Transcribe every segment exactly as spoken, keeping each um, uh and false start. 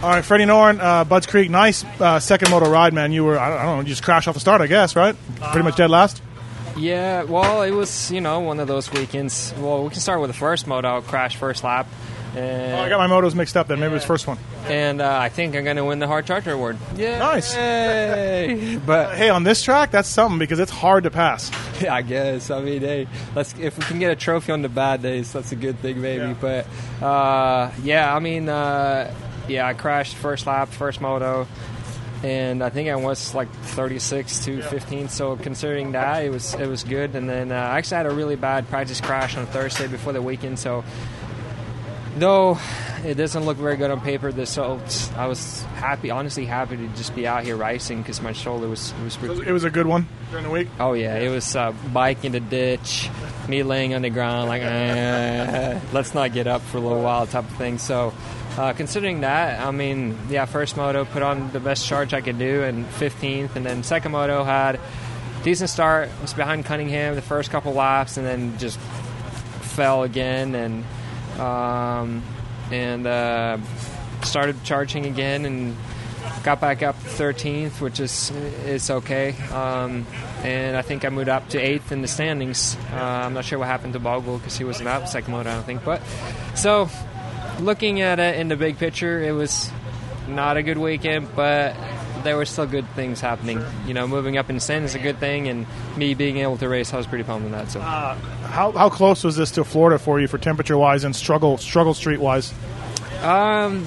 All right, Freddie Noren, uh, Budds Creek, nice uh, second moto ride, man. You were, I don't, I don't know, you just crashed off the start, I guess, right? Pretty much dead last? Yeah, well, it was, you know, one of those weekends. Well, we can start with the first moto, crash first lap. And, oh, I got my motos mixed up then. Maybe yeah. it was first one. And uh, I think I'm going to win the Hard Charger Award. Yeah. Nice. Yay. But hey, on this track, that's something because it's hard to pass. Yeah, I guess. I mean, hey, let's if we can get a trophy on the bad days, that's a good thing, maybe. Yeah. But uh, yeah, I mean, uh, yeah, I crashed first lap, first moto, and I think I was like thirty-six to fifteen. So considering that, it was it was good. And then uh, I actually had a really bad practice crash on Thursday before the weekend, so. Though it doesn't look very good on paper, the results, I was happy, honestly happy to just be out here racing because my shoulder was it was. Pretty, it was a good one during the week. Oh yeah, it was uh, bike in the ditch, me laying on the ground like, eh, let's not get up for a little while type of thing. So, uh, considering that, I mean, yeah, first moto put on the best charge I could do, and fifteenth, and then second moto had decent start. Was behind Cunningham the first couple laps, and then just fell again and. Um, and uh, started charging again and got back up to thirteenth, which is is okay. Um, and I think I moved up to eighth in the standings. Uh, I'm not sure what happened to Bogle because he wasn't out second moto, I don't think. But so looking at it in the big picture, it was not a good weekend, but there were still good things happening. You know, moving up in the standings is a good thing, and me being able to race, I was pretty pumped on that. So, uh, how how close was this to Florida for you for temperature wise and struggle struggle street wise? Um,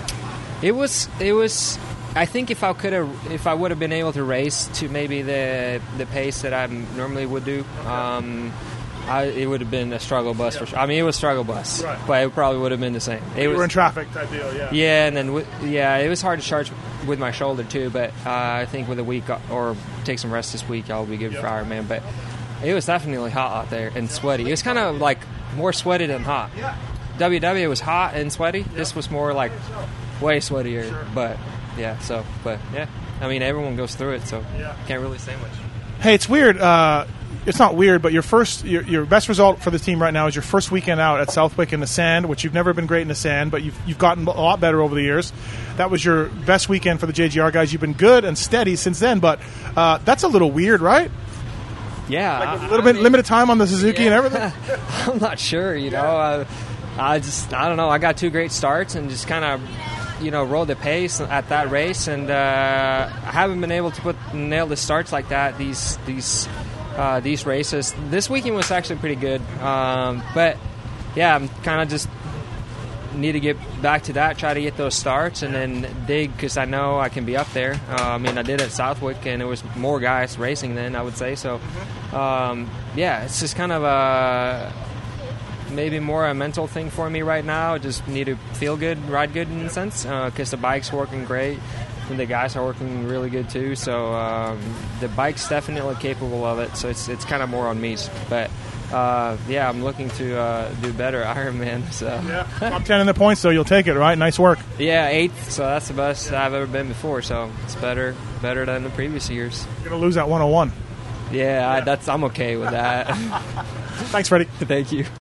it was it was. I think if I could have, if I would have been able to race to maybe the the pace that I normally would do, um, I, it would have been a struggle bus for sure. I mean, it was struggle bus, right. But it probably would have been the same. It you was, were in traffic type deal, yeah. Yeah, and then w- yeah, it was hard to charge with my shoulder too. But uh, I think with a week or take some rest this week, I'll be good yep. for Ironman. But it was definitely hot out there and sweaty. It was kind of like more sweaty than hot. Yeah. W W was hot and sweaty. Yep. This was more like way sweatier, sure. but. Yeah, so, but, yeah. I mean, everyone goes through it, so yeah. Can't really say much. Hey, it's weird. Uh, it's not weird, but your first, your, your best result for the team right now is your first weekend out at Southwick in the sand, which you've never been great in the sand, but you've, you've gotten a lot better over the years. That was your best weekend for the J G R guys. You've been good and steady since then, but uh, that's a little weird, right? Yeah. Like a little I bit mean, limited time on the Suzuki yeah. and everything? I'm not sure, you know. I, I just, I don't know. I got two great starts and just kind of... you know, roll the pace at that race, and uh, I haven't been able to put nail the starts like that these these uh, these races. This weekend was actually pretty good, um, but yeah, I'm kind of just need to get back to that, try to get those starts, and then dig because I know I can be up there. Uh, I mean, I did at Southwick, and it was more guys racing then, I would say. So, um, yeah, it's just kind of a. Maybe more a mental thing for me right now. Just need to feel good, ride good in a sense, because uh, the bike's working great and the guys are working really good too. So um, the bike's definitely capable of it. So it's it's kind of more on me. But uh, yeah, I'm looking to uh, do better Ironman. So yeah, top ten in the points, so you'll take it, right? Nice work. Yeah, eighth. So that's the best I've ever been before. So it's better better than the previous years. You're gonna lose that one oh one. Yeah, yeah. I, that's I'm okay with that. Thanks, Freddie. Thank you.